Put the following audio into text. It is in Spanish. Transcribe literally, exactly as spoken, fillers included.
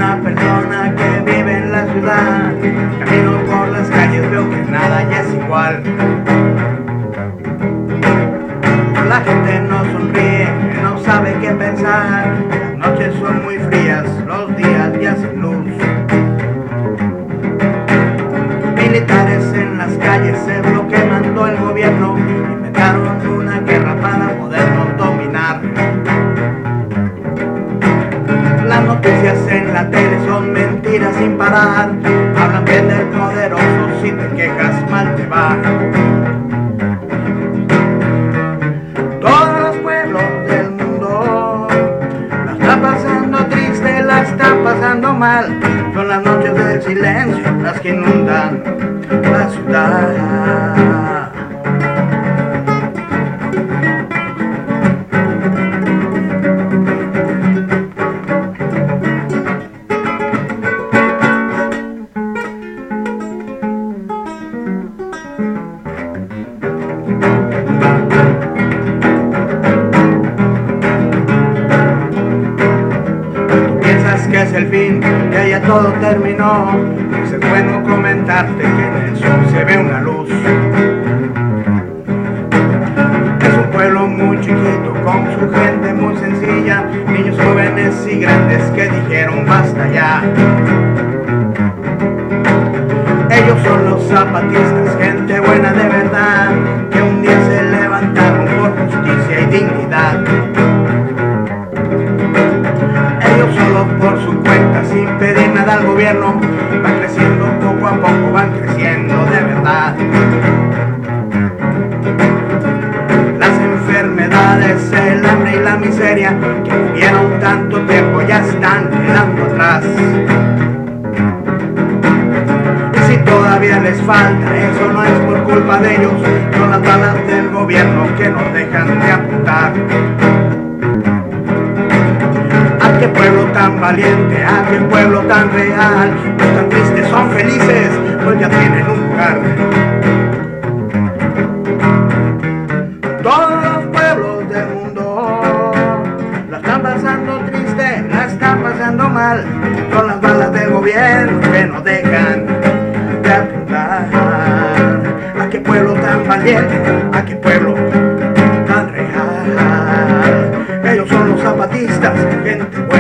una persona que vive en la ciudad. Camino por las calles, veo que nada ya es igual. La gente no sonríe, no sabe qué pensar. Las noches son muy frías, los días ya sin luz. Militares en las calles es lo que mandó el gobierno. Inventaron una guerra para podernos dominar. Las noticias en la tele son mentiras sin parar. Hablan bien del poderoso, si te quejas mal te va. Todos los pueblos del mundo la están pasando triste, la están pasando mal. Son las noches del silencio las que inundan la ciudad. Que es el fin, que ya todo terminó, pues es bueno comentarte que en el sur se ve una luz. Es un pueblo muy chiquito, con su gente muy sencilla, niños jóvenes y grandes que dijeron basta ya. Ellos son los zapatistas, gente buena de verdad, que un día se levantaron por justicia y dignidad. Ellos solo por su cuenta, sin pedir nada al gobierno, van creciendo poco a poco, van creciendo de verdad. Las enfermedades, el hambre y la miseria que vivieron tanto tiempo ya están quedando atrás. Y si todavía les falta, eso no es por culpa de ellos, son las balas del gobierno que nos dejan de apuntar. ¡A qué pueblo tan valiente! ¡A qué pueblo tan real! No están tristes, son felices, pues ya tienen un lugar. Todos los pueblos del mundo la están pasando triste, la están pasando mal. Son las balas del gobierno que nos dejan de apuntar. ¡A qué pueblo tan valiente! ¡A qué pueblo tan real! Ellos son los zapatistas, gente buena.